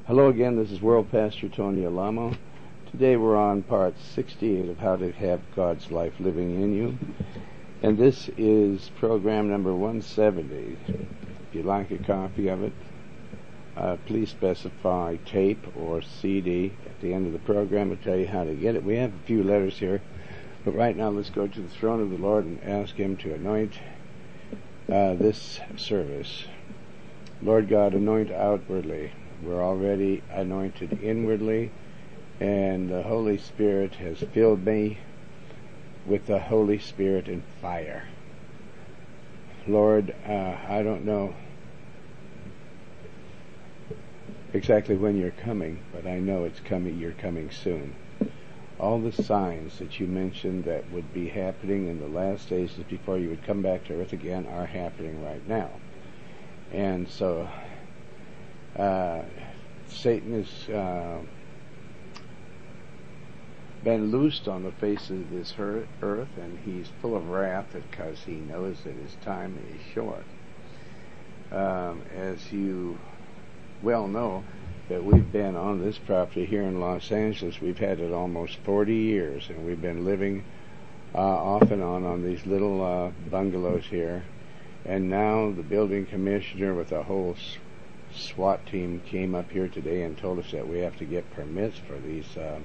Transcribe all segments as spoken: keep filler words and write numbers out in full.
Hello again, this is World Pastor Tony Alamo. Today we're on part sixty-eight of How to Have God's Life Living in You. And this is program number one seventy. If you'd like a copy of it, uh, please specify tape or C D. At the end of the program, I'll tell you how to get it. We have a few letters here, but right now let's go to the throne of the Lord and ask Him to anoint uh, this service. Lord God, anoint outwardly. We're already anointed inwardly, and the Holy Spirit has filled me with the Holy Spirit and fire. Lord, uh, I don't know exactly when you're coming, but I know it's coming. You're coming soon. All the signs that you mentioned that would be happening in the last days before you would come back to earth again are happening right now. And so uh, Satan has uh, been loosed on the face of this earth, and he's full of wrath because he knows that his time is short. Um, as you well know, that we've been on this property here in Los Angeles, we've had it almost forty years, and we've been living uh, off and on on these little uh, bungalows here. And now the building commissioner with a whole SWAT team came up here today and told us that we have to get permits for these uh,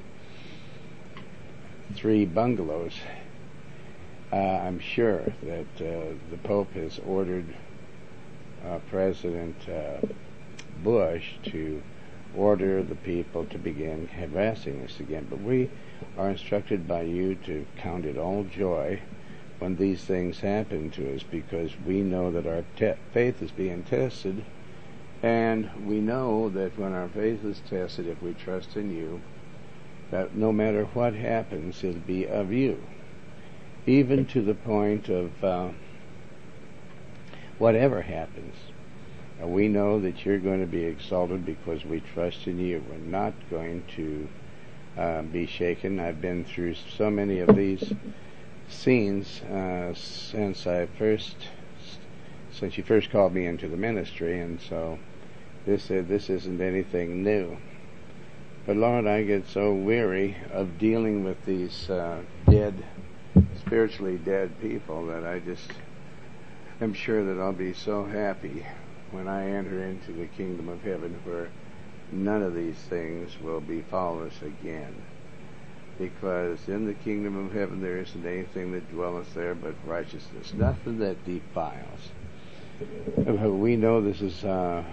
three bungalows. Uh, I'm sure that uh, the Pope has ordered uh, President uh, Bush to order the people to begin harassing us again. But we are instructed by you to count it all joy when these things happen to us, because we know that our te- faith is being tested, and we know that when our faith is tested, if we trust in you, that no matter what happens, it'll be of you, even to the point of uh, whatever happens. And we know that you're going to be exalted because we trust in you. We're not going to uh, be shaken. I've been through so many of these scenes uh, since I first, since you first called me into the ministry, and so this uh, this isn't anything new. But Lord, I get so weary of dealing with these uh, dead, spiritually dead people that I just am sure that I'll be so happy when I enter into the kingdom of heaven, where none of these things will befall us again. Because in the kingdom of heaven there isn't anything that dwelleth there but righteousness, nothing that defiles. We know this is uh,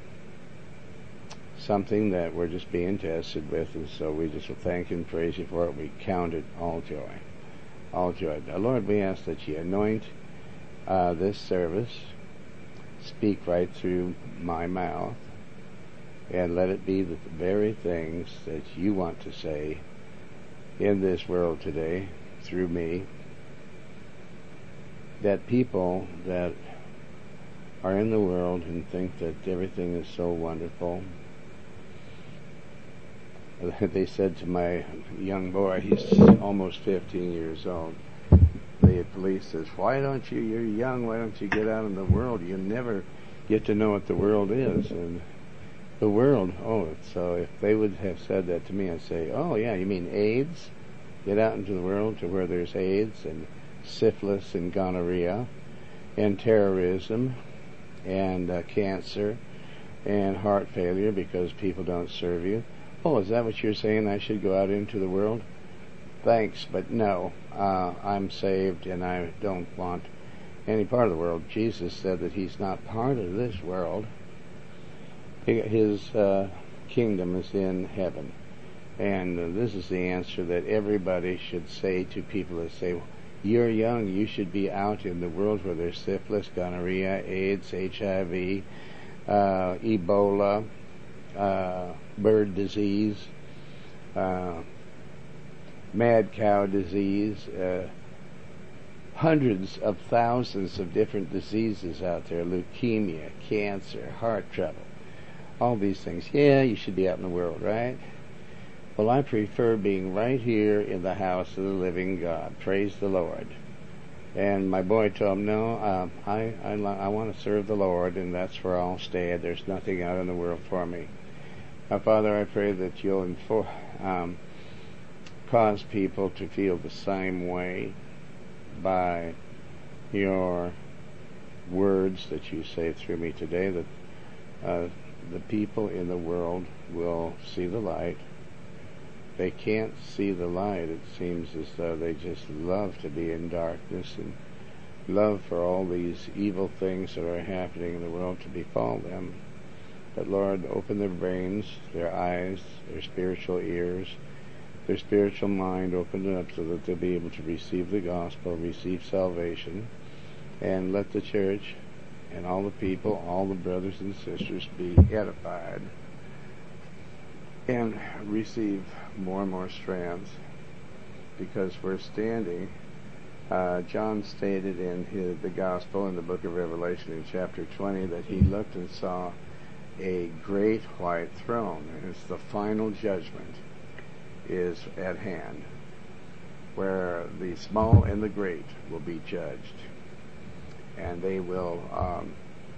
something that we're just being tested with, and so we just will thank and praise you for it. We count it all joy. All joy. Now, Lord, we ask that you anoint uh, this service, speak right through my mouth, and let it be the very things that you want to say in this world today through me, that people that are in the world and think that everything is so wonderful. They said to my young boy, he's almost fifteen years old, the police says, why don't you, you're young, why don't you get out in the world? You never get to know what the world is. And the world, oh, so if they would have said that to me, I'd say, oh yeah, you mean AIDS? Get out into the world to where there's AIDS and syphilis and gonorrhea and terrorism and uh, cancer and heart failure because people don't serve you. Oh, is that what you're saying? I should go out into the world? Thanks, but no. Uh, I'm saved and I don't want any part of the world. Jesus said that he's not part of this world. His uh, kingdom is in heaven. And uh, this is the answer that everybody should say to people that say, well, you're young, you should be out in the world where there's syphilis, gonorrhea, AIDS, H I V, uh, Ebola, uh, bird disease, uh, mad cow disease, uh, hundreds of thousands of different diseases out there, leukemia, cancer, heart trouble, all these things. Yeah, you should be out in the world, right? Well, I prefer being right here in the house of the living God. Praise the Lord. And my boy told him, no, uh, I, I, I want to serve the Lord, and that's where I'll stay. There's nothing out in the world for me. Now, Father, I pray that you'll info- um, cause people to feel the same way by your words that you say through me today, that uh, the people in the world will see the light. They can't see the light. It seems as though they just love to be in darkness and love for all these evil things that are happening in the world to befall them. But Lord, open their brains, their eyes, their spiritual ears, their spiritual mind, open it up so that they'll be able to receive the gospel, receive salvation, and let the church and all the people, all the brothers and sisters be edified and receive more and more strands, because we're standing. Uh, John stated in his, the gospel in the book of Revelation in chapter twenty that he looked and saw a great white throne, and it's the final judgment is at hand, where the small and the great will be judged, and they will um,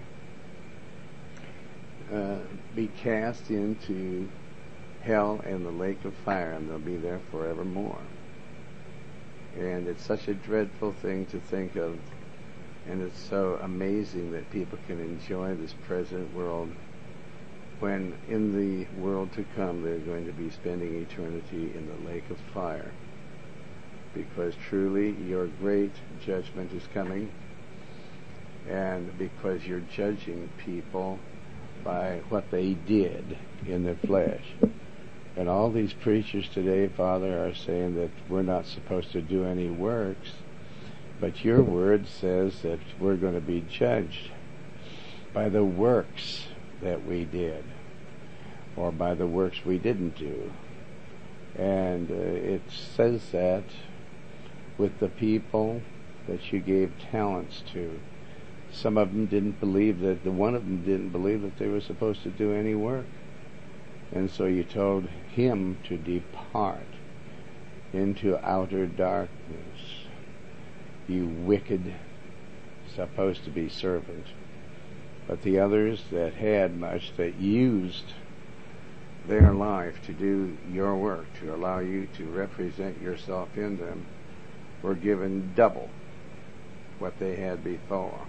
uh, be cast into hell and the lake of fire, and they'll be there forevermore. And it's such a dreadful thing to think of, and it's so amazing that people can enjoy this present world when in the world to come they're going to be spending eternity in the lake of fire. Because truly your great judgment is coming, and because you're judging people by what they did in their flesh. And all these preachers today, Father, are saying that we're not supposed to do any works, but your word says that we're going to be judged by the works that we did, or by the works we didn't do. And uh, it says that with the people that you gave talents to. Some of them didn't believe that, the one of them didn't believe that they were supposed to do any work. And so you told him to depart into outer darkness, you wicked, supposed to be servant. But the others that had much, that used their life to do your work, to allow you to represent yourself in them, were given double what they had before.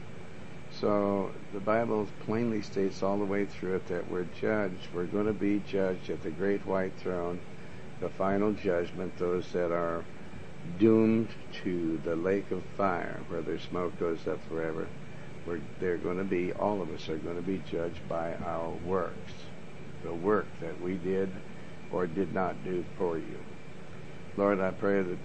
So the Bible plainly states all the way through it that we're judged. We're going to be judged at the great white throne, the final judgment, those that are doomed to the lake of fire where their smoke goes up forever. We're, they're going to be, all of us are going to be judged by our works, the work that we did or did not do for you. Lord, I pray that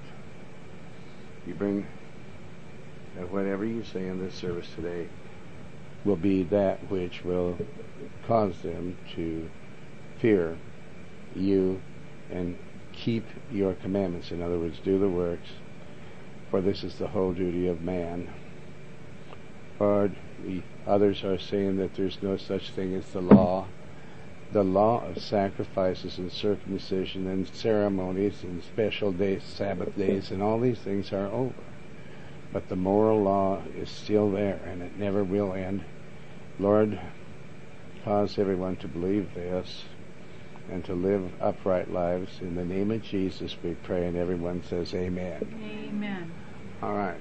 you bring, that whatever you say in this service today will be that which will cause them to fear you and keep your commandments. In other words, do the works, for this is the whole duty of man. Lord, the others are saying that there's no such thing as the law. The law of sacrifices and circumcision and ceremonies and special days, Sabbath days, and all these things are over. But the moral law is still there, and it never will end. Lord, cause everyone to believe this and to live upright lives. In the name of Jesus we pray, and everyone says amen. Amen. All right.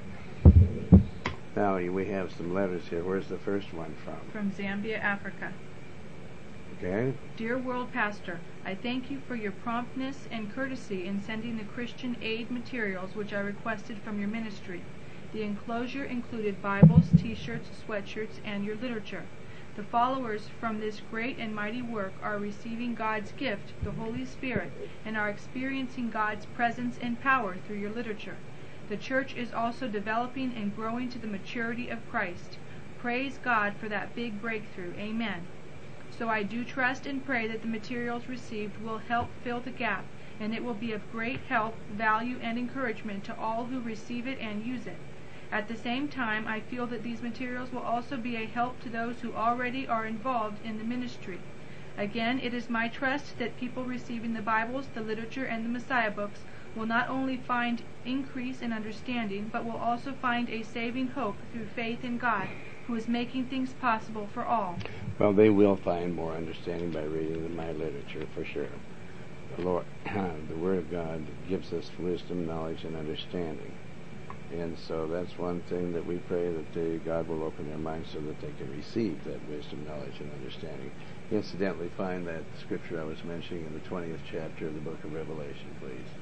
Now we have some letters here. Where's the first one from? From Zambia, Africa. Okay. Dear World Pastor, I thank you for your promptness and courtesy in sending the Christian aid materials which I requested from your ministry. The enclosure included Bibles, T-shirts, sweatshirts, and your literature. The followers from this great and mighty work are receiving God's gift, the Holy Spirit, and are experiencing God's presence and power through your literature. The church is also developing and growing to the maturity of Christ. Praise God for that big breakthrough. Amen. So I do trust and pray that the materials received will help fill the gap, and it will be of great help, value, and encouragement to all who receive it and use it. At the same time, I feel that these materials will also be a help to those who already are involved in the ministry. Again, it is my trust that people receiving the Bibles, the literature, and the Messiah books will not only find increase in understanding, but will also find a saving hope through faith in God, who is making things possible for all. Well, they will find more understanding by reading my literature, for sure. The Lord, the Word of God gives us wisdom, knowledge, and understanding. And so that's one thing that we pray, that they, God will open their minds so that they can receive that wisdom, knowledge, and understanding. Incidentally, find that scripture I was mentioning in the twentieth chapter of the book of Revelation,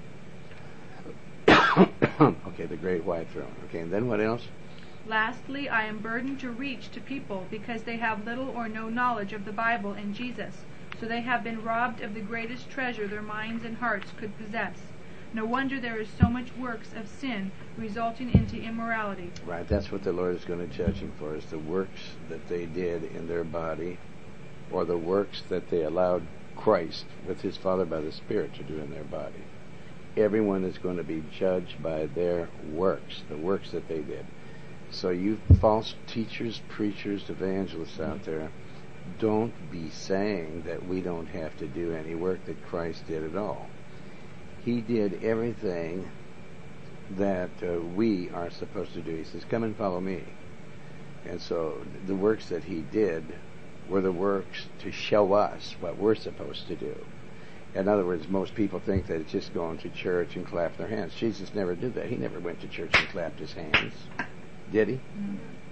please. Okay, the great white throne. Okay, and then what else? Lastly, I am burdened to reach to people because they have little or no knowledge of the Bible and Jesus, so they have been robbed of the greatest treasure their minds and hearts could possess. No wonder there is so much works of sin resulting into immorality. Right, that's what the Lord is going to judge them for, is the works that they did in their body, or the works that they allowed Christ with his Father by the Spirit to do in their body. Everyone is going to be judged by their works, the works that they did. So you false teachers, preachers, evangelists out there, don't be saying that we don't have to do any work that Christ did at all. He did everything that uh, we are supposed to do. He says, come and follow me. And so the works that he did were the works to show us what we're supposed to do. In other words, most people think that it's just going to church and clap their hands. Jesus never did that. He never went to church and clapped his hands. Did he? Mm-hmm.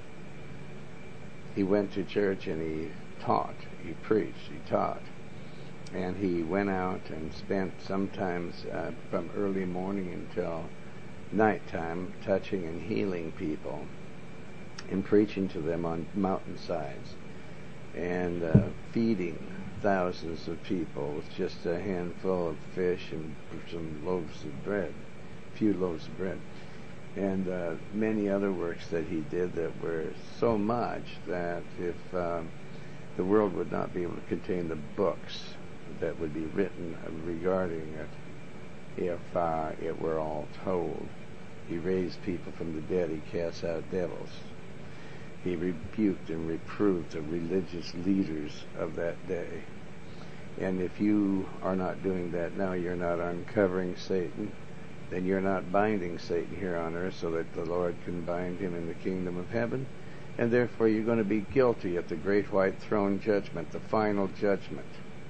He went to church and he taught, he preached, he taught. And he went out and spent sometimes uh, from early morning until nighttime touching and healing people and preaching to them on mountainsides and uh, feeding thousands of people with just a handful of fish and some loaves of bread, a few loaves of bread. And uh, many other works that he did that were so much that if uh, the world would not be able to contain the books that would be written regarding it if uh, it were all told. He raised people from the dead. He cast out devils. He rebuked and reproved the religious leaders of that day. And if you are not doing that now, you're not uncovering Satan, then you're not binding Satan here on earth so that the Lord can bind him in the kingdom of heaven. And therefore you're going to be guilty at the great white throne judgment, the final judgment.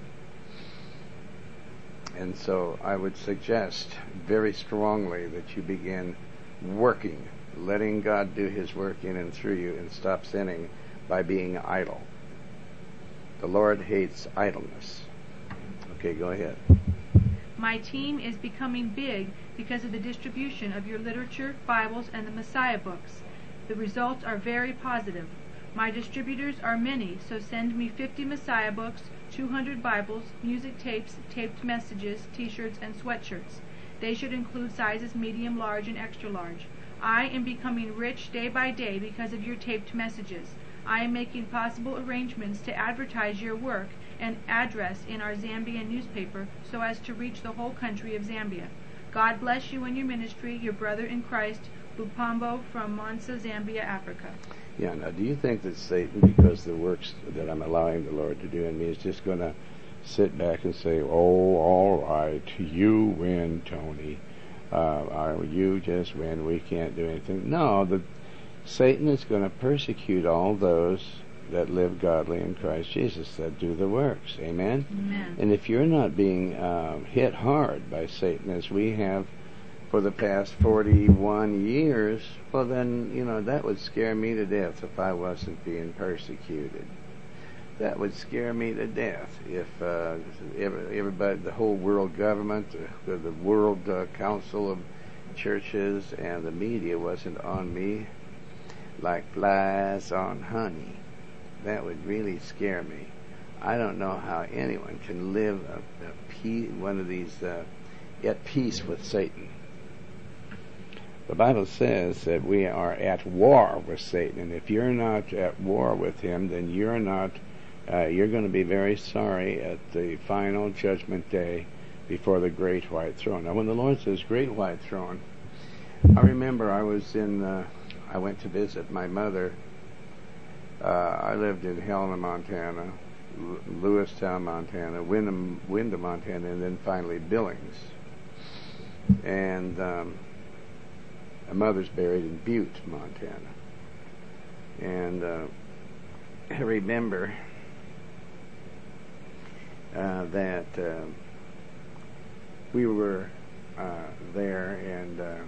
And so I would suggest very strongly that you begin working, letting God do his work in and through you, and stop sinning by being idle. The Lord hates idleness. Okay, go ahead. My team is becoming big because of the distribution of your literature, Bibles, and the Messiah books. The results are very positive. My distributors are many, so send me fifty Messiah books, two hundred Bibles, music tapes, taped messages, t-shirts, and sweatshirts. They should include sizes medium, large, and extra large. I am becoming rich day by day because of your taped messages. I am making possible arrangements to advertise your work and address in our Zambian newspaper so as to reach the whole country of Zambia. God bless you and your ministry, your brother in Christ, Lupambo from Monsa, Zambia, Africa. Yeah, now do you think that Satan, because the works that I'm allowing the Lord to do in me, is just going to sit back and say, oh, all right, you win, Tony. Uh, you just win, we can't do anything. No, the, Satan is going to persecute all those that live godly in Christ Jesus, that do the works. Amen? Amen. And if you're not being uh, hit hard by Satan, as we have for the past forty-one years, well then, you know, that would scare me to death if I wasn't being persecuted. That would scare me to death if uh, everybody, the whole world government, the, the world uh, council of churches and the media wasn't on me like flies on honey. That would really scare me. I don't know how anyone can live a, a pe- one of these uh, at peace with Satan. The Bible says that we are at war with Satan, and if you're not at war with him, then you're not. Uh, you're going to be very sorry at the final judgment day before the great white throne. Now, when the Lord says great white throne, I remember I was in. Uh, I went to visit my mother. Uh, I lived in Helena, Montana, L- Lewistown, Montana, Windham, Windham, Montana, and then finally Billings. And um, my mother's buried in Butte, Montana. And uh, I remember uh, that uh, we were uh, there, and uh,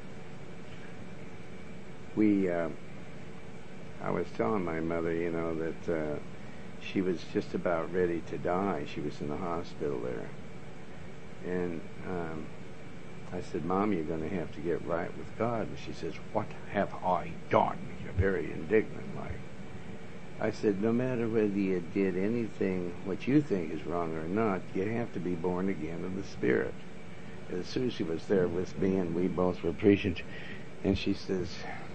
we, uh, I was telling my mother, you know, that uh, she was just about ready to die. She was in the hospital there. And um, I said, Mom, you're going to have to get right with God. And she says, what have I done? You're very indignant, like. I said, no matter whether you did anything, what you think is wrong or not, you have to be born again of the Spirit. And Susie was there with me, and we both were preaching. And she says,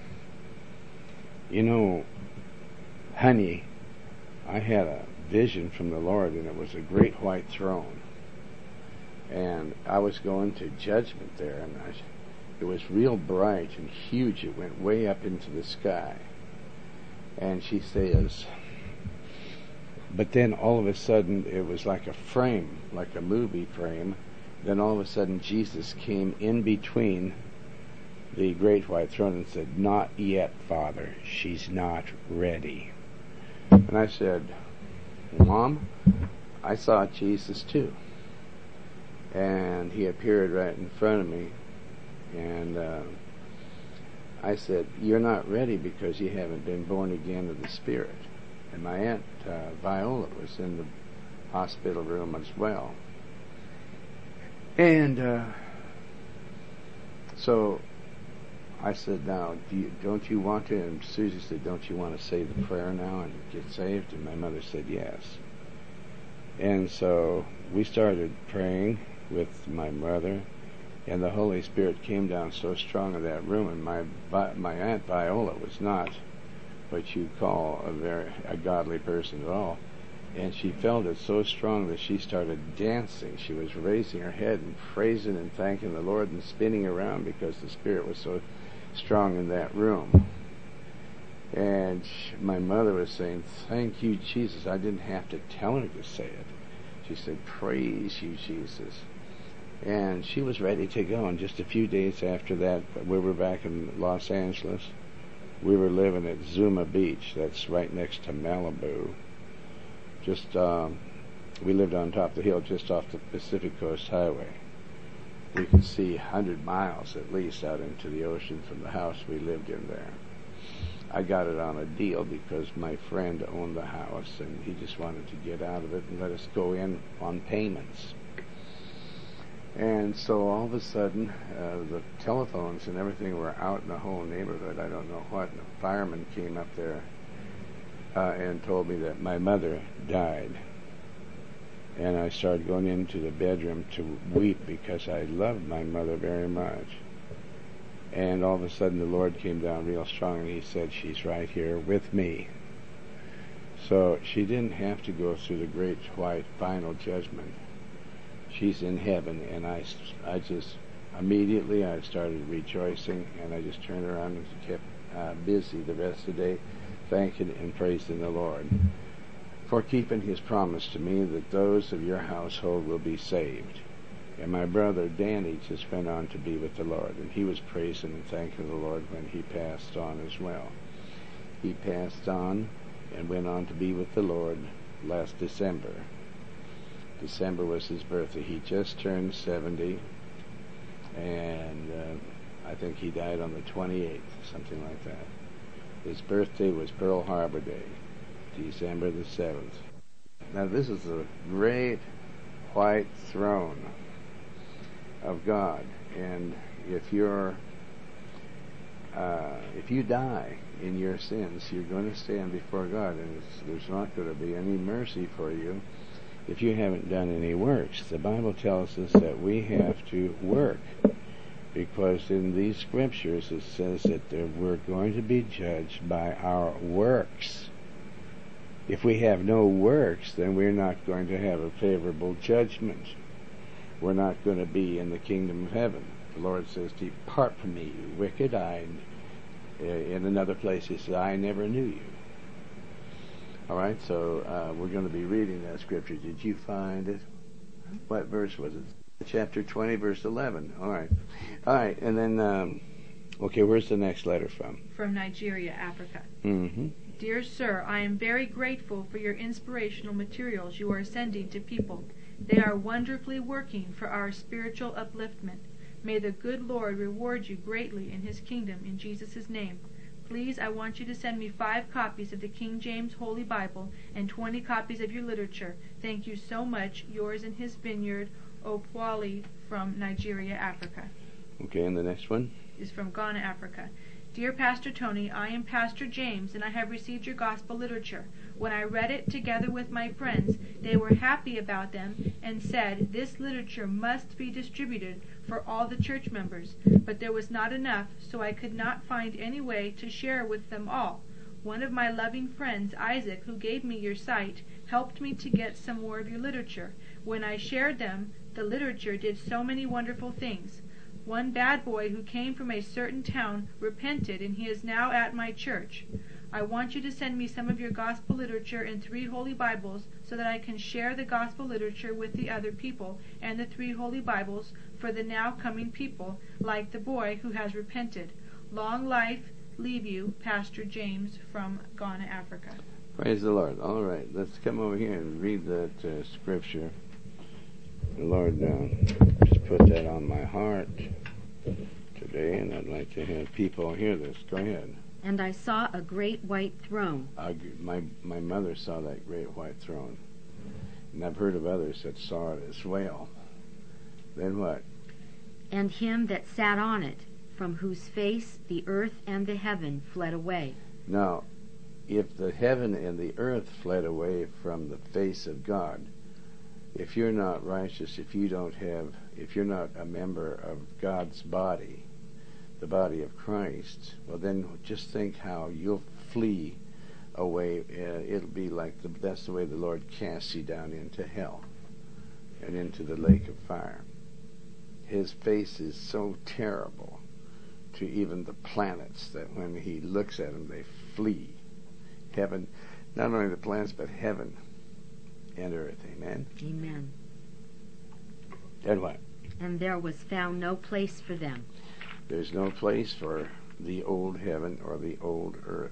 you know, honey, I had a vision from the Lord, and it was a great white throne. And I was going to judgment there, and I, it was real bright and huge. It went way up into the sky. And she says, but then all of a sudden it was like a frame, like a movie frame. Then all of a sudden Jesus came in between the great white throne and said, not yet, Father, she's not ready. And I said, Mom, I saw Jesus too. And he appeared right in front of me, and uh, I said, you're not ready because you haven't been born again of the Spirit. And my Aunt uh, Viola was in the hospital room as well. And uh, so I said, now, do you, don't you want to? And Susie said, don't you want to say the prayer now and get saved? And my mother said, yes. And so we started praying with my mother, and the Holy Spirit came down so strong in that room, and my my Aunt Viola was not what you call a very a godly person at all, and she felt it so strong that she started dancing. She was raising her head and praising and thanking the Lord and spinning around because the Spirit was so strong in that room. And she, my mother was saying, thank you, Jesus. I didn't have to tell her to say it. She said, praise you, Jesus. And she was ready to go. And just a few days after that, we were back in Los Angeles. We were living at Zuma Beach. That's right next to Malibu. Just, um, we lived on top of the hill just off the Pacific Coast Highway. We could see one hundred miles at least out into the ocean from the house we lived in there. I got it on a deal because my friend owned the house, and he just wanted to get out of it and let us go in on payments. And so all of a sudden, uh, the telephones and everything were out in the whole neighborhood. I don't know what. And a fireman came up there uh, and told me that my mother died. And I started going into the bedroom to weep because I loved my mother very much. And all of a sudden the Lord came down real strong, and he said, she's right here with me. So she didn't have to go through the great white final judgment. She's in heaven. And I, I just, immediately I started rejoicing, and I just turned around and kept uh, busy the rest of the day, thanking and praising the Lord for keeping his promise to me that those of your household will be saved. And my brother Danny just went on to be with the Lord, and he was praising and thanking the Lord when he passed on as well. He passed on and went on to be with the Lord last December. December was his birthday. He just turned seventy, and uh, I think he died on the twenty-eighth, something like that. His birthday was Pearl Harbor Day, December the seventh. Now this is a great white throne of God, and if you're uh, if you die in your sins, you're going to stand before God, and it's, there's not going to be any mercy for you if you haven't done any works. The Bible tells us that we have to work, because in these scriptures it says that we're going to be judged by our works. If we have no works, then we're not going to have a favorable judgment. We're not going to be in the kingdom of heaven. The Lord says, depart from me, you wicked. I, in another place he says, I never knew you. All right, so uh, we're going to be reading that scripture. Did you find it? What verse was it? Chapter twenty, verse eleven. All right. All right, and then um, Okay, where's the next letter from? From Nigeria, Africa. Mm-hmm. Dear Sir, I am very grateful for your inspirational materials you are sending to people. They are wonderfully working for our spiritual upliftment. May the good Lord reward you greatly in His kingdom in Jesus' name. Please, I want you to send me five copies of the King James Holy Bible and twenty copies of your literature. Thank you so much. Yours in His Vineyard, Opwali, from Nigeria, Africa. Okay, and the next one? Is from Ghana, Africa. Dear Pastor Tony, I am Pastor James, and I have received your gospel literature. When I read it together with my friends, they were happy about them and said this literature must be distributed for all the church members. But there was not enough, so I could not find any way to share with them all. One of my loving friends, Isaac, who gave me your site, helped me to get some more of your literature. When I shared them, the literature did so many wonderful things. One bad boy who came from a certain town repented, and he is now at my church. I want you to send me some of your gospel literature and three holy Bibles so that I can share the gospel literature with the other people and the three holy Bibles for the now coming people, like the boy who has repented. Long life, leave you, Pastor James, from Ghana, Africa. Praise the Lord. All right, let's come over here and read that uh, scripture. The Lord uh, just put that on my heart today, and I'd like to have people hear this. Go ahead. And I saw a great white throne. I, my my mother saw that great white throne, and I've heard of others that saw it as well. Then what? And him that sat on it, from whose face the earth and the heaven fled away. Now, if the heaven and the earth fled away from the face of God, if you're not righteous, if you don't have, if you're not a member of God's body, the body of Christ, well then just think how you'll flee away. Uh, it'll be like the, that's the way the Lord casts you down into hell and into the lake of fire. His face is so terrible to even the planets that when he looks at them, they flee. Heaven, not only the planets, but heaven and earth. Amen? Amen. And what? And there was found no place for them. There's no place for the old heaven or the old earth.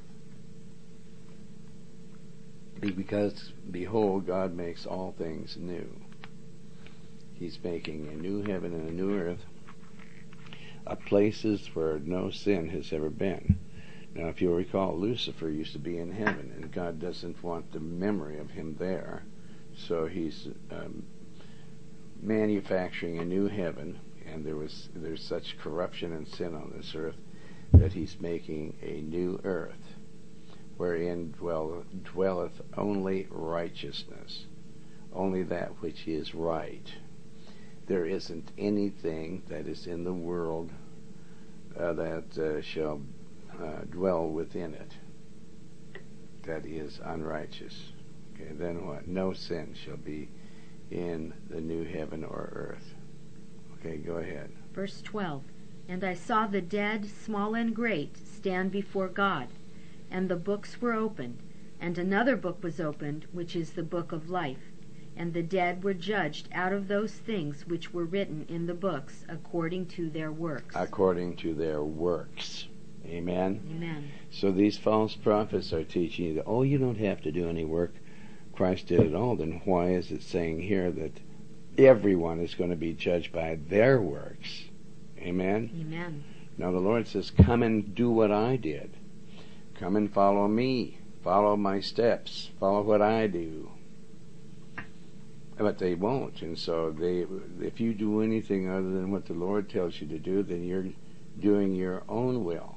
Because, behold, God makes all things new. He's making a new heaven and a new earth, a places where no sin has ever been. Now, if you'll recall, Lucifer used to be in heaven, and God doesn't want the memory of him there. So he's um, manufacturing a new heaven, and there was there's such corruption and sin on this earth that he's making a new earth, wherein dwell, dwelleth only righteousness, only that which is right. There isn't anything that is in the world uh, that uh, shall uh, dwell within it that is unrighteous. Okay, then what? No sin shall be in the new heaven or earth. Okay, go ahead. Verse twelve. And I saw the dead, small and great, stand before God, and the books were opened, and another book was opened, which is the book of life. And the dead were judged out of those things which were written in the books, according to their works. According to their works. Amen? Amen. So these false prophets are teaching you that, oh, you don't have to do any work. Christ did it all. Then why is it saying here that everyone is going to be judged by their works? Amen? Amen. Now the Lord says, come and do what I did. Come and follow me. Follow my steps. Follow what I do. But they won't. And so they, if you do anything other than what the Lord tells you to do, then you're doing your own will,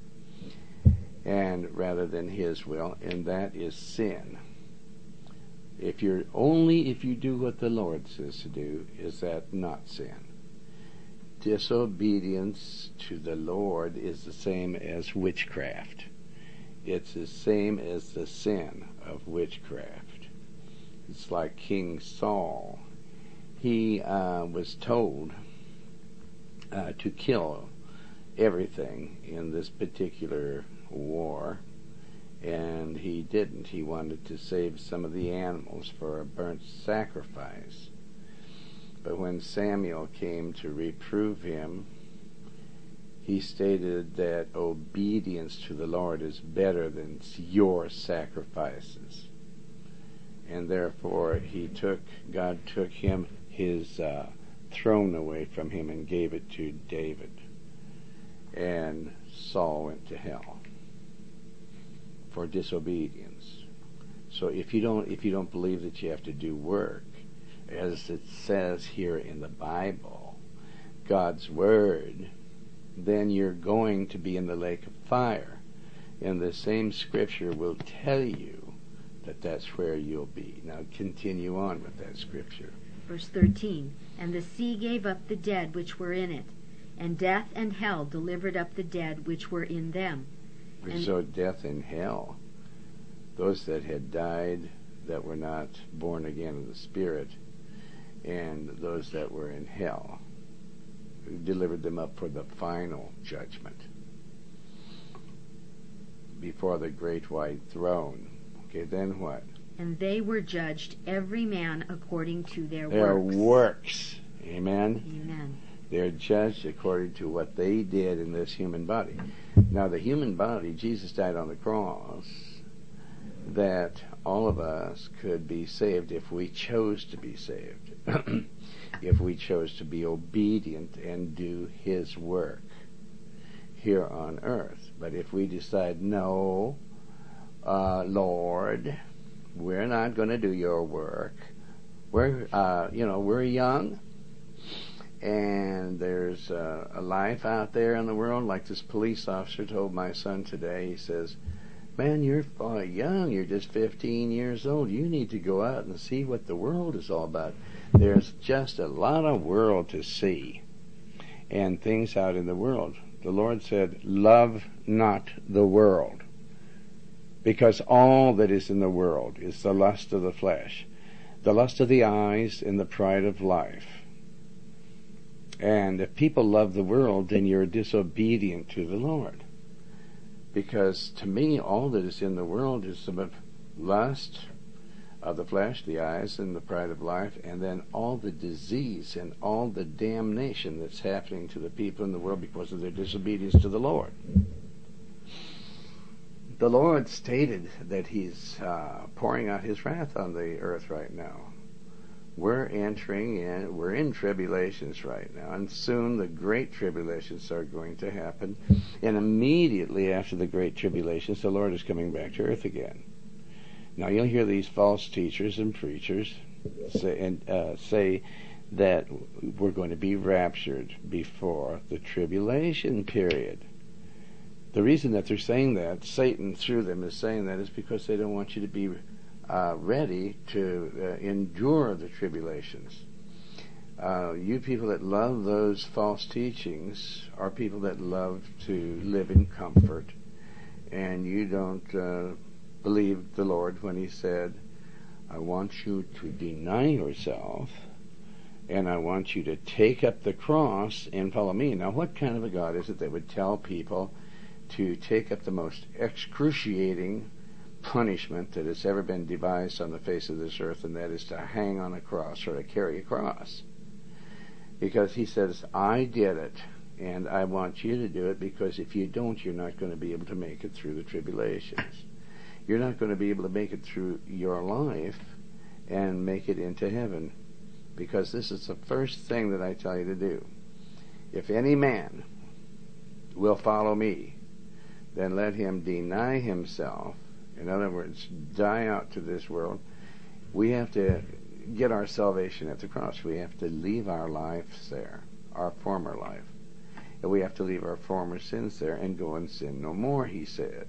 and rather than His will, and that is sin. If you're only if you do what the Lord says to do, is that not sin? Disobedience to the Lord is the same as witchcraft. It's the same as the sin of witchcraft. It's like King Saul. He uh, was told uh, to kill everything in this particular war, and he didn't. He wanted to save some of the animals for a burnt sacrifice. But when Samuel came to reprove him, he he stated that obedience to the Lord is better than your sacrifices. And therefore, he took, God took him, his uh, throne away from him and gave it to David. And Saul went to hell for disobedience. So if you don't, if you don't believe that you have to do work, as it says here in the Bible, God's Word, then you're going to be in the lake of fire. And the same scripture will tell you that that's where you'll be. Now continue on with that scripture. Verse thirteen, and the sea gave up the dead which were in it, and death and hell delivered up the dead which were in them. And so death and hell, those that had died that were not born again of the Spirit, and those that were in hell, delivered them up for the final judgment before the great white throne. Okay, then what? And they were judged every man according to their, their works. works. Amen? Amen. They're judged according to what they did in this human body. Now, the human body, Jesus died on the cross that all of us could be saved if we chose to be saved. If we chose to be obedient and do His work here on earth. But if we decide, no, uh, Lord, we're not going to do your work. We're, uh, you know, we're young, and there's uh, a life out there in the world, like this police officer told my son today. He says, man, you're uh, young, you're just fifteen years old. You need to go out and see what the world is all about. There's just a lot of world to see and things out in the world. The Lord said, love not the world, because all that is in the world is the lust of the flesh, the lust of the eyes, and the pride of life. And if people love the world, then you're disobedient to the Lord. Because to me, all that is in the world is the lust of the flesh, the eyes, and the pride of life, and then all the disease and all the damnation that's happening to the people in the world because of their disobedience to the Lord. The Lord stated that He's uh, pouring out His wrath on the earth right now. We're entering in, we're in tribulations right now, and soon the great tribulations are going to happen. And immediately after the great tribulations, the Lord is coming back to earth again. Now you'll hear these false teachers and preachers say, and, uh, say that we're going to be raptured before the tribulation period. The reason that they're saying that, Satan through them is saying that, is because they don't want you to be uh, ready to uh, endure the tribulations. Uh, you people that love those false teachings are people that love to live in comfort, and you don't uh, believe the Lord when He said, I want you to deny yourself, and I want you to take up the cross and follow me. Now, what kind of a God is it that would tell people to take up the most excruciating punishment that has ever been devised on the face of this earth, and that is to hang on a cross or to carry a cross? Because He says, I did it, and I want you to do it, because if you don't, you're not going to be able to make it through the tribulations. You're not going to be able to make it through your life and make it into heaven, because this is the first thing that I tell you to do. If any man will follow me, then let him deny himself. In other words, die out to this world. We have to get our salvation at the cross. We have to leave our lives there, our former life. And we have to leave our former sins there and go and sin no more, He said.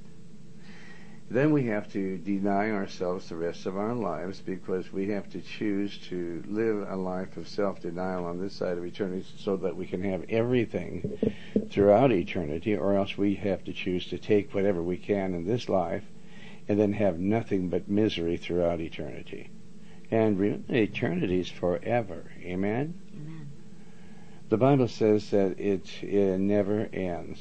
Then we have to deny ourselves the rest of our lives, because we have to choose to live a life of self-denial on this side of eternity so that we can have everything throughout eternity, or else we have to choose to take whatever we can in this life and then have nothing but misery throughout eternity. And remember, eternity is forever. Amen? Amen. The Bible says that it, it never ends.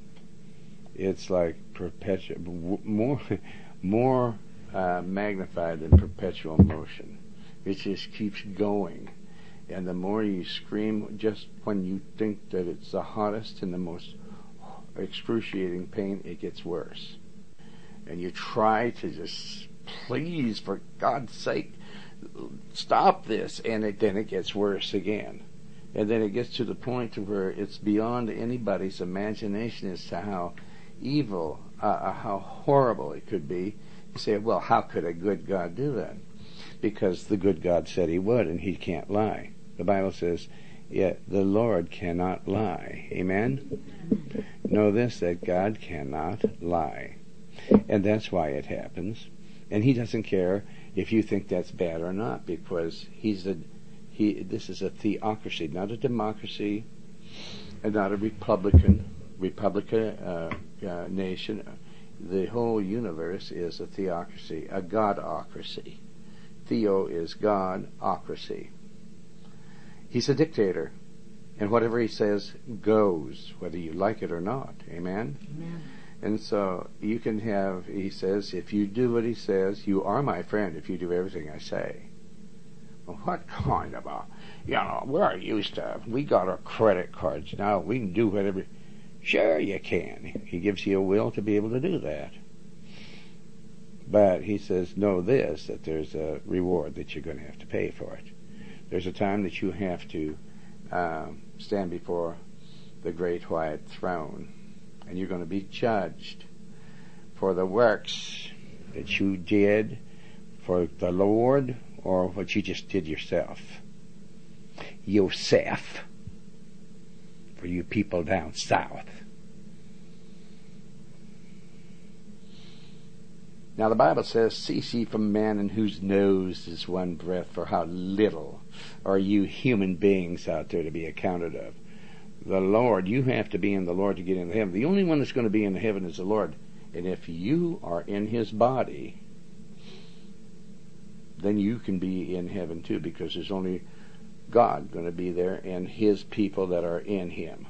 It's like perpetual, more, more uh, magnified than perpetual motion. It just keeps going, and the more you scream, just when you think that it's the hottest and the most excruciating pain, it gets worse. And you try to just, please, for God's sake, stop this, and it, then it gets worse again. And then it gets to the point where it's beyond anybody's imagination as to how evil, uh, how horrible it could be. You say, well, how could a good God do that? Because the good God said he would, and he can't lie. The Bible says, yeah, the Lord cannot lie. Amen? Know this, that God cannot lie. And that's why it happens. And he doesn't care if you think that's bad or not, because he's a, he, this is a theocracy, not a democracy, and not a Republican, Republican uh, uh, nation. The whole universe is a theocracy, a godocracy. Theo is God-ocracy. He's a dictator, and whatever he says goes, whether you like it or not. Amen? Amen. And so you can have, he says, if you do what he says, you are my friend if you do everything I say. Well, what kind of a, you know, we're used to, we got our credit cards now, we can do whatever. Sure you can. He gives you a will to be able to do that. But he says, know this, that there's a reward that you're going to have to pay for it. There's a time that you have to uh, stand before the great white throne, and you're going to be judged for the works that you did for the Lord or what you just did yourself. Yourself. For you people down south. Now the Bible says, cease ye from man in whose nose is one breath, for how little are you human beings out there to be accounted of. The Lord, you have to be in the Lord to get into heaven. The only one that's going to be in heaven is the Lord. And if you are in his body, then you can be in heaven too, because there's only God going to be there and his people that are in him.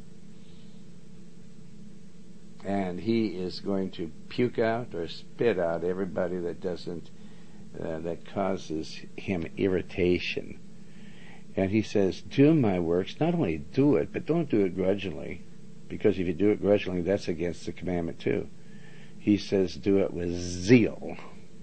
And he is going to puke out or spit out everybody that doesn't, uh, that causes him irritation. And he says, do my works. Not only do it, but don't do it grudgingly. Because if you do it grudgingly, that's against the commandment too. He says, do it with zeal.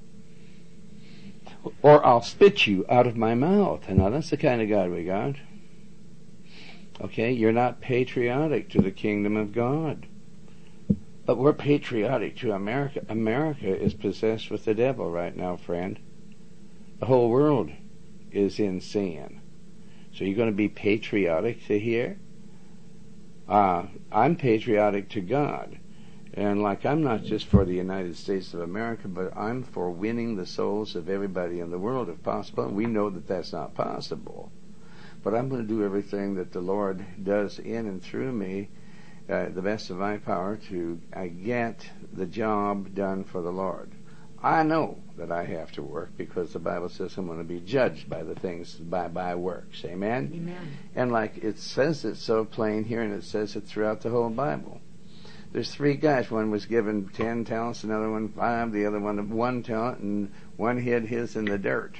Or I'll spit you out of my mouth. And now that's the kind of God we got. Okay, you're not patriotic to the kingdom of God. But we're patriotic to America. America is possessed with the devil right now, friend. The whole world is in sin. So you're going to be patriotic to here? Uh, I'm patriotic to God. And like I'm not just for the United States of America, but I'm for winning the souls of everybody in the world if possible. And we know that that's not possible. But I'm going to do everything that the Lord does in and through me, uh, the best of my power, to uh, get the job done for the Lord. I know that I have to work because the Bible says I'm going to be judged by the things, by, by works. Amen? Amen. And like it says it so plain here, and it says it throughout the whole Bible. There's three guys. One was given ten talents, another one five, the other one one talent, and one hid his in the dirt.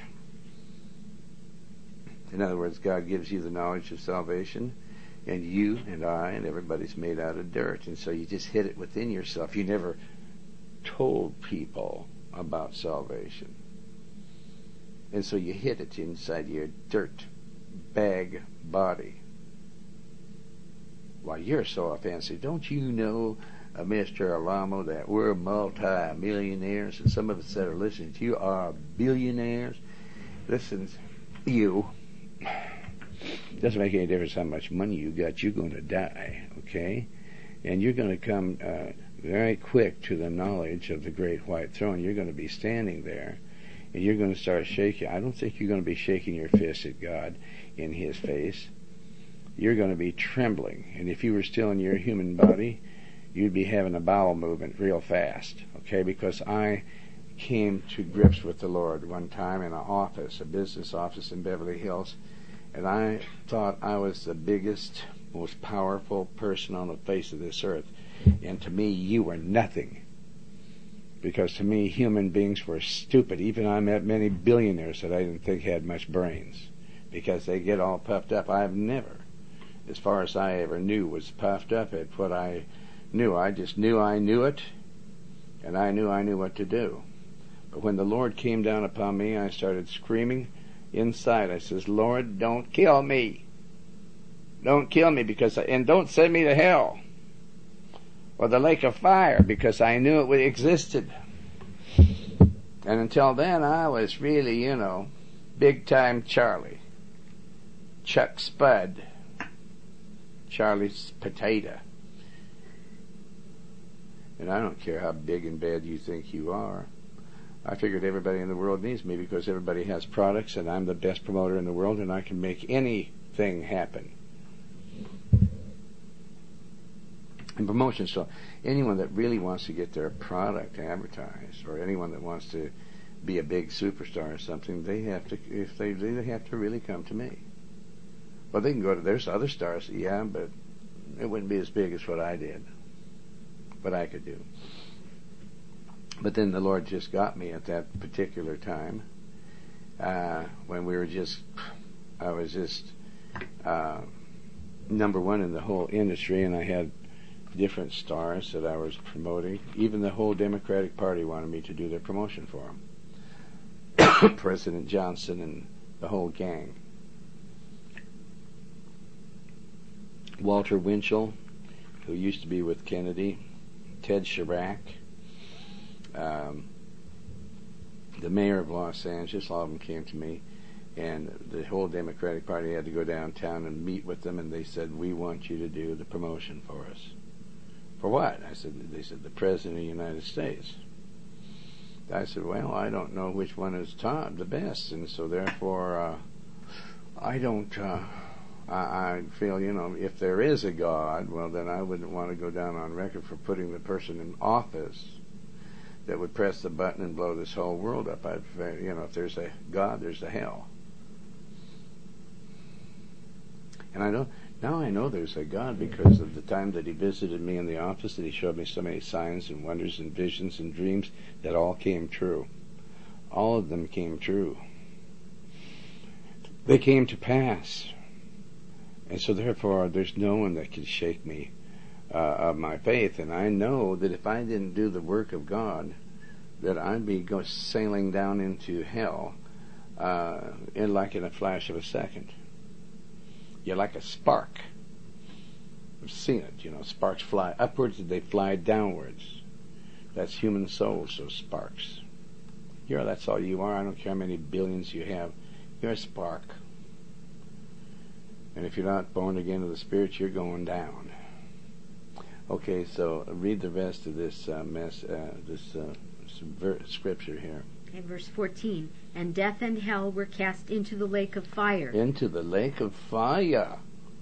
In other words, God gives you the knowledge of salvation, and you and I and everybody's made out of dirt. And so you just hid it within yourself. You never told people about salvation. And so you hid it inside your dirt bag body. Why, you're so offensive. Don't you know, uh, Mister Alamo, that we're multi-millionaires, and some of us that are listening to you are billionaires? Listen, you, doesn't make any difference how much money you got. You're going to die, okay? And you're going to come uh, very quick to the knowledge of the great white throne. You're going to be standing there, and you're going to start shaking. I don't think you're going to be shaking your fist at God in his face. You're going to be trembling. And if you were still in your human body, you'd be having a bowel movement real fast, okay? Because I came to grips with the Lord one time in an office, a business office in Beverly Hills, and I thought I was the biggest, most powerful person on the face of this earth. And to me, you were nothing. Because to me, human beings were stupid. Even I met many billionaires that I didn't think had much brains, because they get all puffed up. I've never, as far as I ever knew, was puffed up at what I knew. I just knew I knew it, and I knew I knew what to do. But when the Lord came down upon me, I started screaming inside. I says, Lord, don't kill me. Don't kill me, because I, and don't send me to hell or the lake of fire, because I knew it existed. And until then, I was really, you know, big time Charlie, Chuck Spud, Charlie's potato. And I don't care how big and bad you think you are. I figured everybody in the world needs me because everybody has products, and I'm the best promoter in the world, and I can make anything happen. And promotion, so anyone that really wants to get their product advertised, or anyone that wants to be a big superstar or something, they have to, if they do, they have to really come to me. Well, they can go to, there's other stars, yeah, but it wouldn't be as big as what I did, what I could do. But then the Lord just got me at that particular time, uh, when we were just, I was just uh, number one in the whole industry, and I had different stars that I was promoting. Even the whole Democratic Party wanted me to do their promotion for them. President Johnson and the whole gang. Walter Winchell, who used to be with Kennedy, Ted Chirac, um, the mayor of Los Angeles, all of them came to me, and the whole Democratic Party had to go downtown and meet with them, and they said, we want you to do the promotion for us. For what? I said, they said, the President of the United States. I said, well, I don't know which one is top, the best, and so therefore, uh, I don't, uh, I, I feel, you know, if there is a God, well, then I wouldn't want to go down on record for putting the person in office that would press the button and blow this whole world up. I'd, you know, if there's a God, there's a hell. And I know, now I know there's a God because of the time that he visited me in the office, that he showed me so many signs and wonders and visions and dreams that all came true. All of them came true. They came to pass. And so therefore, there's no one that can shake me uh, of my faith. And I know that if I didn't do the work of God, that I'd be go sailing down into hell uh, in like in a flash of a second. You're like a spark. I've seen it, you know, sparks fly upwards and they fly downwards. That's human souls, those sparks. You're, that's all you are. I don't care how many billions you have. You're a spark. And if you're not born again of the Spirit, you're going down. Okay, so read the rest of this uh, mess, uh, this uh, scripture here. Okay, verse fourteen. And death and hell were cast into the lake of fire. Into the lake of fire.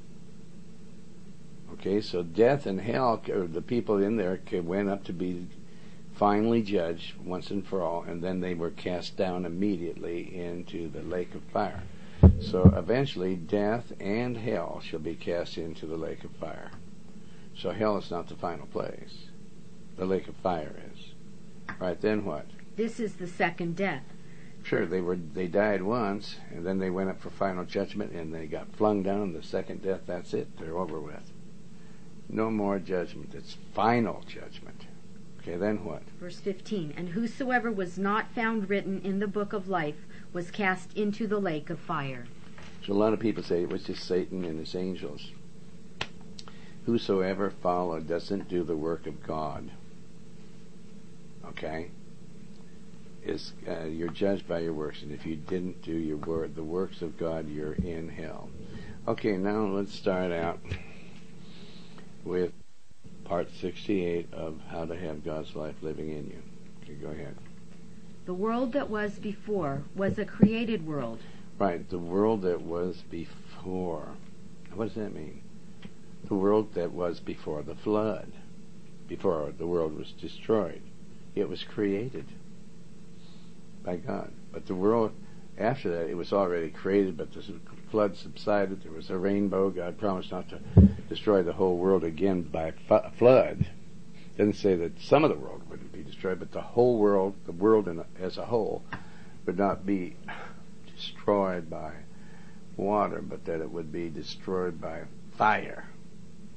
Okay, so death and hell, the people in there went up to be finally judged once and for all, and then they were cast down immediately into the lake of fire. So eventually death and hell shall be cast into the lake of fire. So hell is not the final place. The lake of fire is. Right, then what? This is the second death. Sure, they were they died once, and then they went up for final judgment, and they got flung down. The second death, that's it. They're over with. No more judgment. It's final judgment. Okay, then what? Verse fifteen. And whosoever was not found written in the book of life was cast into the lake of fire. So a lot of people say it was just Satan and his angels. Whosoever followed doesn't do the work of God. Okay? Is uh, you're judged by your works, and if you didn't do your word, the works of God, you're in hell. Okay, now let's start out with part sixty-eight of How to Have God's Life Living in You. Okay, go ahead. The world that was before was a created world. Right, the world that was before. What does that mean? The world that was before the flood, before the world was destroyed. It was created by God. But the world after that, it was already created, but the flood subsided. There was a rainbow. God promised not to destroy the whole world again by f- flood. It doesn't say that some of the world wouldn't be destroyed, but the whole world, the world in, as a whole, would not be destroyed by water, but that it would be destroyed by fire.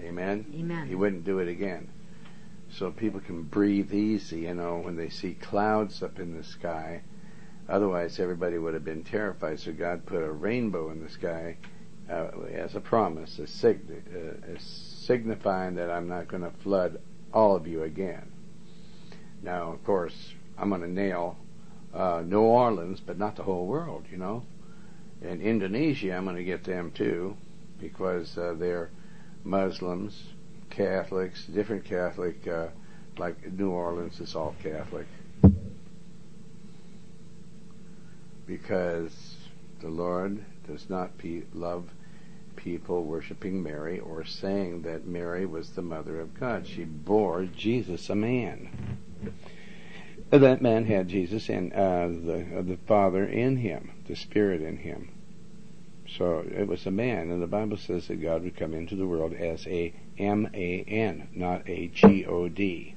Amen? Amen. He wouldn't do it again. So people can breathe easy, you know, when they see clouds up in the sky. Otherwise, everybody would have been terrified. So God put a rainbow in the sky uh, as a promise, a sig- uh, as signifying that I'm not going to flood all of you again. Now, of course, I'm going to nail uh, New Orleans, but not the whole world, you know. And Indonesia, I'm going to get them too, because uh, they're Muslims, Catholics, different Catholic, uh, like New Orleans is all Catholic. Because the Lord does not pe- love people worshiping Mary or saying that Mary was the mother of God. She bore Jesus, a man. That man had Jesus and uh, the uh, the Father in him, the Spirit in him. So it was a man, and the Bible says that God would come into the world as a M A N, not a G O D.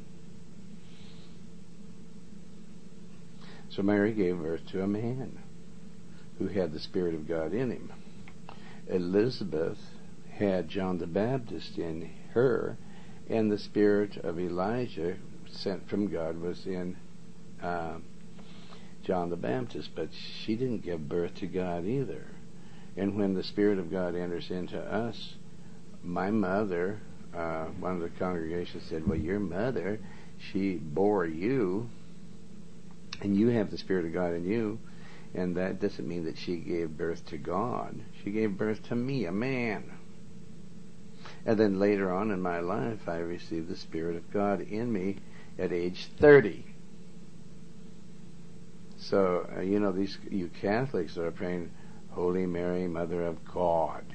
So Mary gave birth to a man who had the Spirit of God in him. Elizabeth had John the Baptist in her, and the spirit of Elijah sent from God was in uh, John the Baptist, but she didn't give birth to God either. And when the Spirit of God enters into us, my mother, uh, one of the congregations said, well, your mother, she bore you, and you have the Spirit of God in you, and that doesn't mean that she gave birth to God. She gave birth to me, a man. And then later on in my life, I received the Spirit of God in me at age thirty. So, uh, you know, these you Catholics are praying, Holy Mary, Mother of God.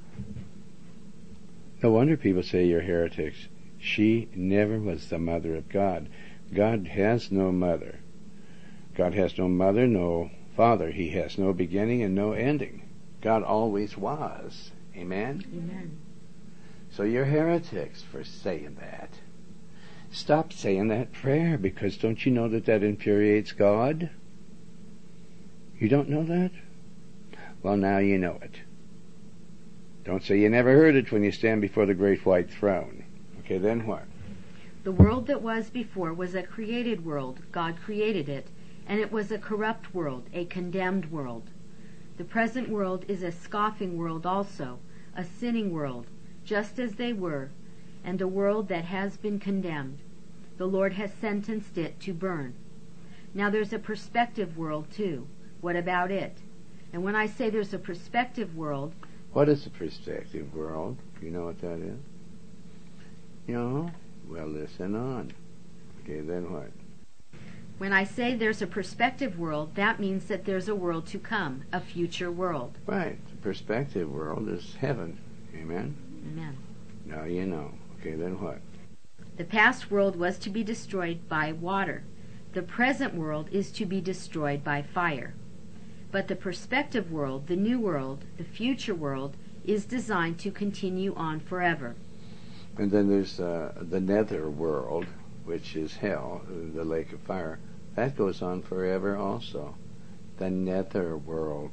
No wonder people say you're heretics. She never was the mother of God. God has no mother. God has no mother, no father. He has no beginning and no ending. God always was. Amen? Amen. So you're heretics for saying that. Stop saying that prayer, because don't you know that that infuriates God? You don't know that? Well, now you know it. Don't say you never heard it when you stand before the great white throne. Okay, then what? The world that was before was a created world. God created it, and it was a corrupt world, a condemned world. The present world is a scoffing world also, a sinning world, just as they were, and a world that has been condemned. The Lord has sentenced it to burn. Now there's a perspective world too. What about it? And when I say there's a perspective world... What is a perspective world? Do you know what that is? You know? Well, listen on. Okay, then what? When I say there's a perspective world, that means that there's a world to come, a future world. Right. The perspective world is heaven. Amen? Amen. Now you know. Okay, then what? The past world was to be destroyed by water. The present world is to be destroyed by fire. But the perspective world, the new world, the future world, is designed to continue on forever. And then there's uh, the nether world, which is hell, the lake of fire. That goes on forever also. The nether world.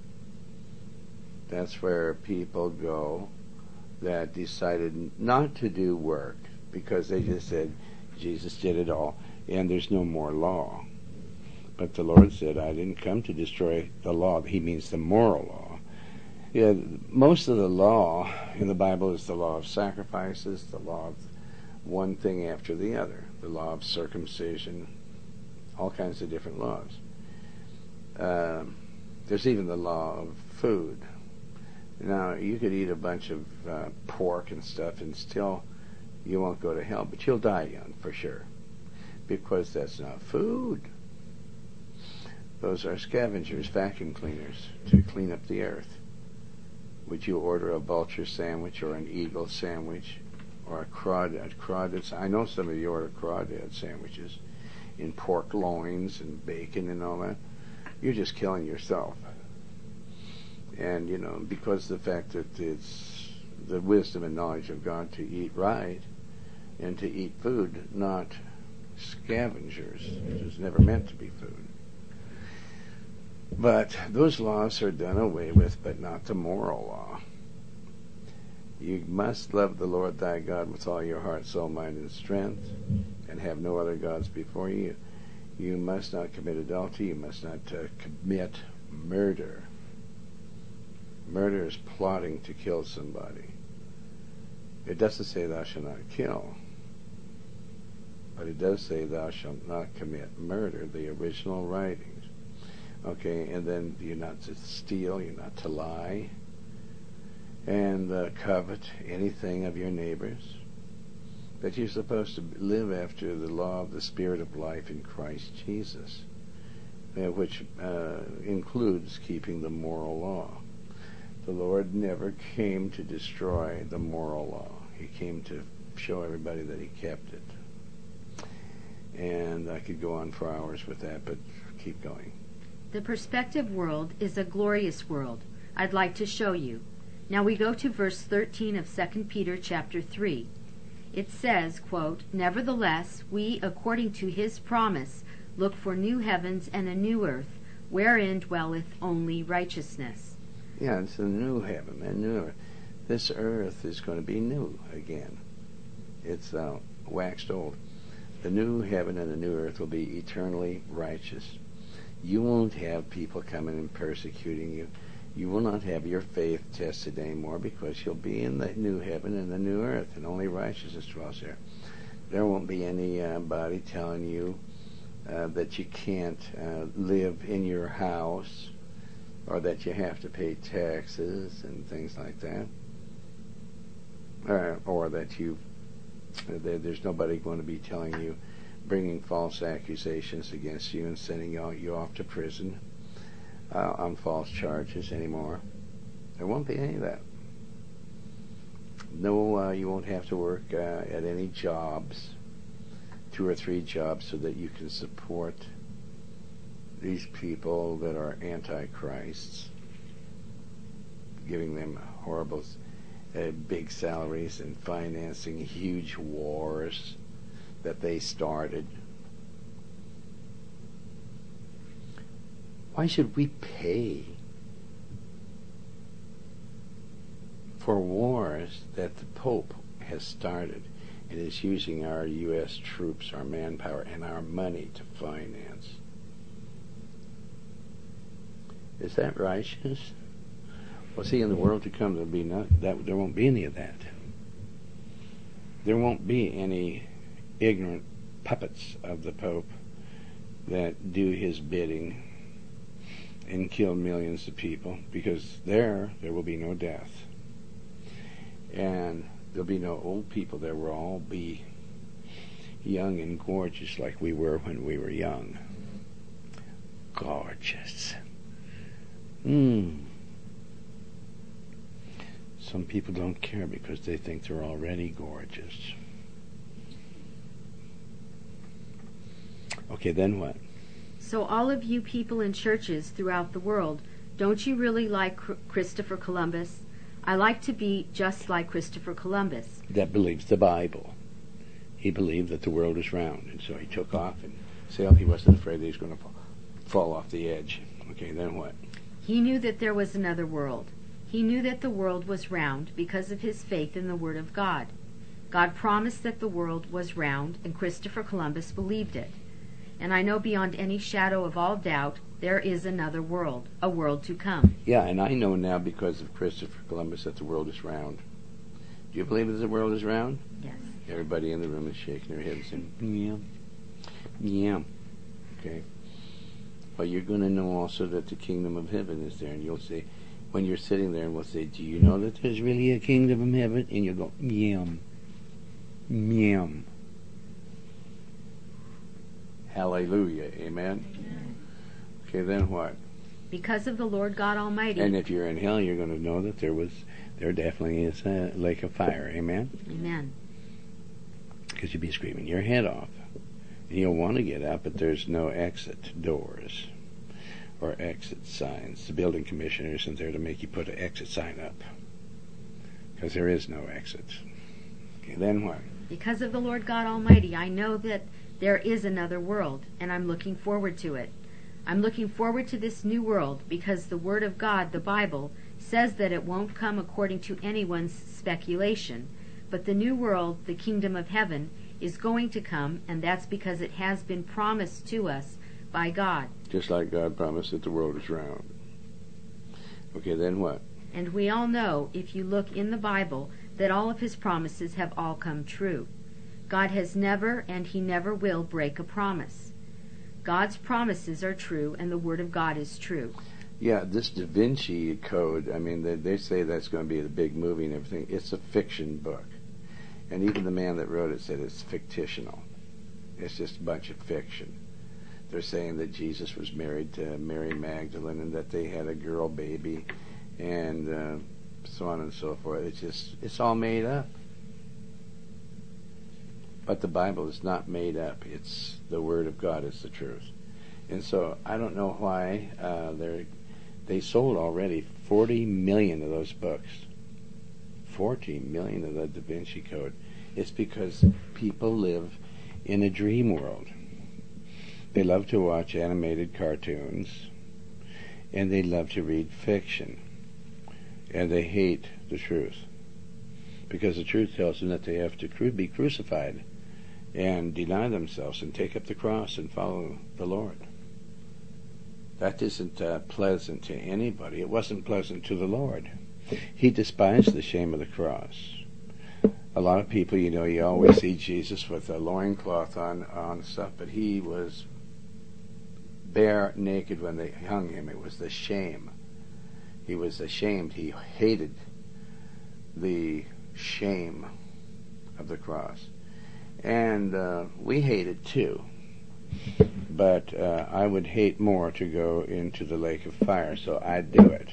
That's where people go that decided not to do work because they just said, Jesus did it all, and there's no more law. But the Lord said, I didn't come to destroy the law. He means the moral law. Yeah, most of the law in the Bible is the law of sacrifices, the law of one thing after the other, the law of circumcision, all kinds of different laws. Uh, there's even the law of food. Now, you could eat a bunch of uh, pork and stuff and still you won't go to hell, but you'll die young for sure, because that's not food. Those are scavengers, vacuum cleaners, to clean up the earth. Would you order a vulture sandwich or an eagle sandwich or a crawdad? Crawdads. I know some of you order crawdad sandwiches in pork loins and bacon and all that. You're just killing yourself. And, you know, because of the fact that it's the wisdom and knowledge of God to eat right and to eat food, not scavengers. It was never meant to be food. But those laws are done away with, but not the moral law. You must love the Lord thy God with all your heart, soul, mind, and strength, and have no other gods before you. You must not commit adultery. You must not uh, commit murder. Murder is plotting to kill somebody. It doesn't say thou shalt not kill, but it does say thou shalt not commit murder, the original writings. Okay, and then you're not to steal, you're not to lie, and uh, covet anything of your neighbors. But you're supposed to live after the law of the Spirit of life in Christ Jesus, uh, which uh, includes keeping the moral law. The Lord never came to destroy the moral law. He came to show everybody that he kept it. And I could go on for hours with that, but keep going. The perspective world is a glorious world. I'd like to show you. Now we go to verse thirteen of Second Peter chapter three. It says, quote, "Nevertheless, we, according to his promise, look for new heavens and a new earth, wherein dwelleth only righteousness." Yeah, it's a new heaven and new earth. This earth is going to be new again. It's uh, waxed old. The new heaven and the new earth will be eternally righteous. You won't have people coming and persecuting you. You will not have your faith tested anymore, because you'll be in the new heaven and the new earth, and only righteousness dwells there. There won't be anybody telling you uh, that you can't uh, live in your house, or that you have to pay taxes and things like that, or, or that you uh, there's nobody going to be telling you, bringing false accusations against you and sending you, you off to prison uh, on false charges anymore. There won't be any of that. No, uh, you won't have to work uh, at any jobs, two or three jobs, so that you can support these people that are antichrists, giving them horrible uh, big salaries and financing huge wars that they started. Why should we pay for wars that the Pope has started and is using our U S troops, our manpower, and our money to finance? Is that righteous? Well, see, in the world to come, there'll be not that. There won't be any of that. There won't be any ignorant puppets of the Pope that do his bidding and kill millions of people, because there, there will be no death. And there'll be no old people. There will all be young and gorgeous like we were when we were young. Gorgeous. Hmm. Some people don't care because they think they're already gorgeous. Okay, then what? So all of you people in churches throughout the world, don't you really like Christopher Columbus? I like to be just like Christopher Columbus. That believes the Bible. He believed that the world is round, and so he took off and sailed. He wasn't afraid that he was going to fall, fall off the edge. Okay, then what? He knew that there was another world. He knew that the world was round because of his faith in the Word of God. God promised that the world was round, and Christopher Columbus believed it. And I know beyond any shadow of all doubt, there is another world, a world to come. Yeah, and I know now because of Christopher Columbus that the world is round. Do you believe that the world is round? Yes. Everybody in the room is shaking their head and saying, yeah, yeah. Okay. Well, you're going to know also that the kingdom of heaven is there, and you'll say, when you're sitting there, and we'll say, do you know that there's really a kingdom of heaven? And you'll go, yum, yum. Hallelujah, amen? Amen. Okay, then what? Because of the Lord God Almighty. And if you're in hell, you're going to know that there was, there definitely is a lake of fire, amen? Amen. Because you'll be screaming your head off. And you'll want to get out, but there's no exit doors or exit signs. The building commissioner isn't there to make you put an exit sign up, because there is no exit. Okay, then what? Because of the Lord God Almighty, I know that there is another world, and I'm looking forward to it. I'm looking forward to this new world because the Word of God, the Bible, says that it won't come according to anyone's speculation, but the new world, the kingdom of heaven, is going to come, and that's because it has been promised to us by God. Just like God promised that the world is round. Okay, then what? And we all know, if you look in the Bible, that all of his promises have all come true. God has never and he never will break a promise. God's promises are true, and the Word of God is true. Yeah, this Da Vinci Code, I mean, they, they say that's going to be the big movie and everything. It's a fiction book. And even the man that wrote it said it's fictional. It's just a bunch of fiction. They're saying that Jesus was married to Mary Magdalene and that they had a girl baby and uh, so on and so forth. It's just, it's all made up. But the Bible is not made up. It's the Word of God is the truth. And so I don't know why uh, they're, they sold already forty million of those books. forty million of the Da Vinci Code. It's because people live in a dream world. They love to watch animated cartoons, and they love to read fiction, and they hate the truth, because the truth tells them that they have to cru- be crucified and deny themselves and take up the cross and follow the Lord. That isn't uh, pleasant to anybody. It wasn't pleasant to the Lord. He despised the shame of the cross. A lot of people, you know, you always see Jesus with a loincloth on, on stuff, but he was bare naked when they hung him. It was the shame. He was ashamed. He hated the shame of the cross. And uh, we hate it too. But uh, I would hate more to go into the lake of fire, so I'd do it.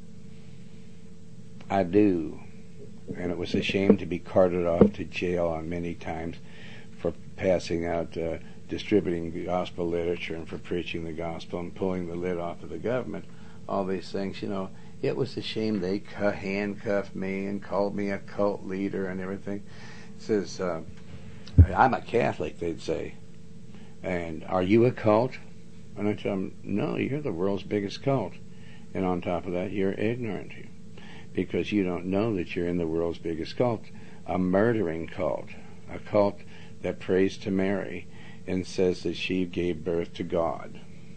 I do. And it was a shame to be carted off to jail on many times for passing out, uh, distributing gospel literature and for preaching the gospel and pulling the lid off of the government. All these things, you know, it was a shame they cu- handcuffed me and called me a cult leader and everything. It says, uh, I'm a Catholic, they'd say. And are you a cult? And I tell them, no, you're the world's biggest cult. And on top of that, you're ignorant. Because you don't know that you're in the world's biggest cult, a murdering cult, a cult that prays to Mary and says that she gave birth to God.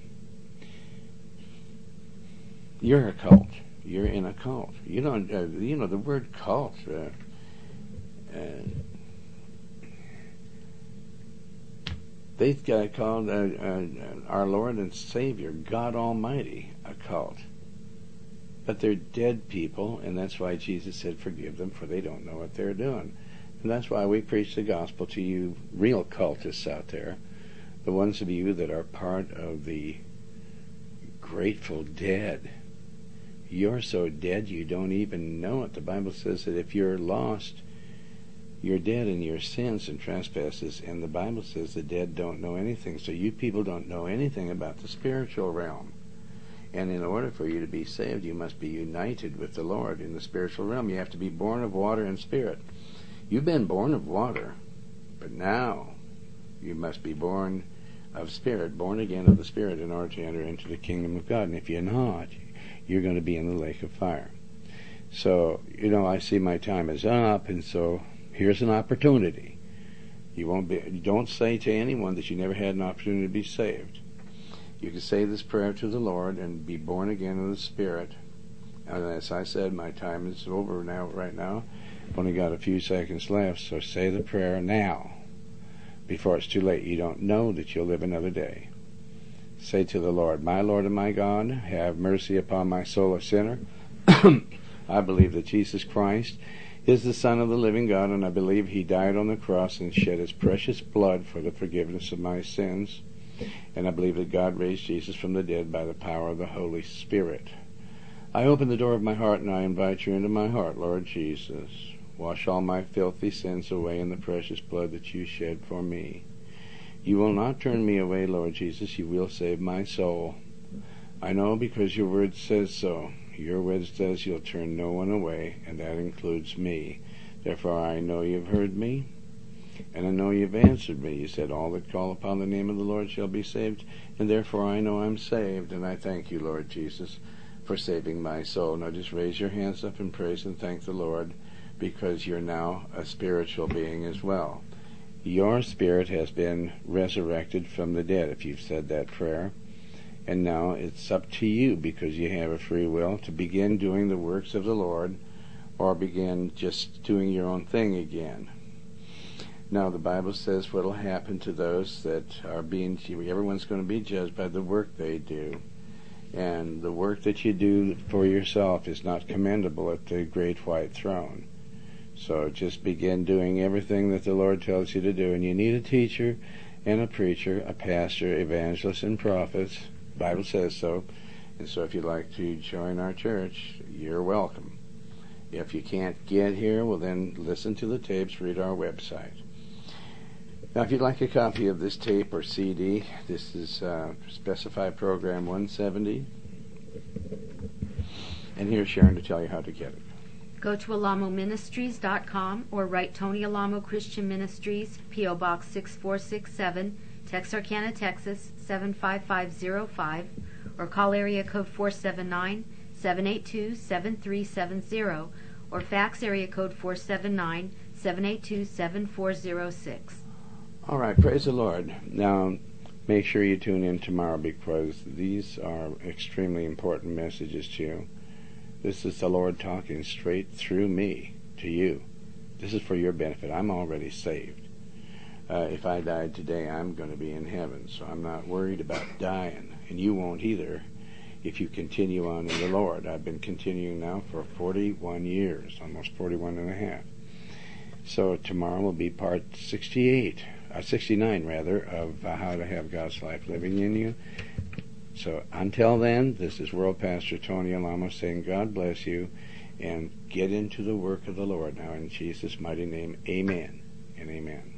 You're a cult. You're in a cult. You don't, uh, you know, the word cult, uh, uh, they've got called uh, uh, our Lord and Savior, God Almighty, a cult. But they're dead people, and that's why Jesus said, forgive them, for they don't know what they're doing. And that's why we preach the gospel to you real cultists out there, the ones of you that are part of the Grateful Dead. You're so dead you don't even know it. The Bible says that if you're lost, you're dead in your sins and trespasses, and the Bible says the dead don't know anything. So you people don't know anything about the spiritual realm. And in order for you to be saved, you must be united with the Lord in the spiritual realm. You have to be born of water and spirit. You've been born of water, but now you must be born of spirit, born again of the Spirit, in order to enter into the kingdom of God. And if you're not, you're going to be in the lake of fire. So, you know, I see my time is up, and so here's an opportunity. You won't be. Don't say to anyone that you never had an opportunity to be saved. You can say this prayer to the Lord and be born again of the Spirit. And as I said, my time is over now. Right now, I've only got a few seconds left, so say the prayer now, before it's too late. You don't know that you'll live another day. Say to the Lord, my Lord and my God, have mercy upon my soul, a sinner. I believe that Jesus Christ is the Son of the living God, and I believe he died on the cross and shed his precious blood for the forgiveness of my sins. And I believe that God raised Jesus from the dead by the power of the Holy Spirit. I open the door of my heart and I invite you into my heart, Lord Jesus. Wash all my filthy sins away in the precious blood that you shed for me. You will not turn me away, Lord Jesus. You will save my soul. I know because your word says so. Your word says you'll turn no one away, and that includes me. Therefore I know you've heard me, and I know you've answered me. You said, all that call upon the name of the Lord shall be saved, and therefore I know I'm saved, and I thank you, Lord Jesus, for saving my soul. Now just raise your hands up and praise and thank the Lord, because you're now a spiritual being as well. Your spirit has been resurrected from the dead, if you've said that prayer. And now it's up to you, because you have a free will, to begin doing the works of the Lord, or begin just doing your own thing again. Now the Bible says what will happen to those that are being, everyone's going to be judged by the work they do. And the work that you do for yourself is not commendable at the great white throne. So just begin doing everything that the Lord tells you to do. And you need a teacher and a preacher, a pastor, evangelist, and prophets. The Bible says so. And so if you'd like to join our church, you're welcome. If you can't get here, well then listen to the tapes, read our website. Now if you'd like a copy of this tape or C D, this is uh, Specified Program one seventy. And here's Sharon to tell you how to get it. Go to alamo ministries dot com or write Tony Alamo Christian Ministries, P O Box six four six seven, Texarkana, Texas seven five five zero five, or call area code four seven nine, seven eight two, seven three seven zero, or fax area code four seven nine, seven eight two, seven four zero six. All right, praise the Lord. Now, make sure you tune in tomorrow, because these are extremely important messages to you. This is the Lord talking straight through me to you. This is for your benefit. I'm already saved. Uh, if I died today, I'm going to be in heaven, so I'm not worried about dying, and you won't either if you continue on in the Lord. I've been continuing now for forty-one years, almost forty-one and a half. So tomorrow will be part sixty-eight, uh, sixty-nine rather, of uh, how to have God's life living in you. So until then, this is World Pastor Tony Alamo saying God bless you, and get into the work of the Lord now in Jesus' mighty name. Amen and amen.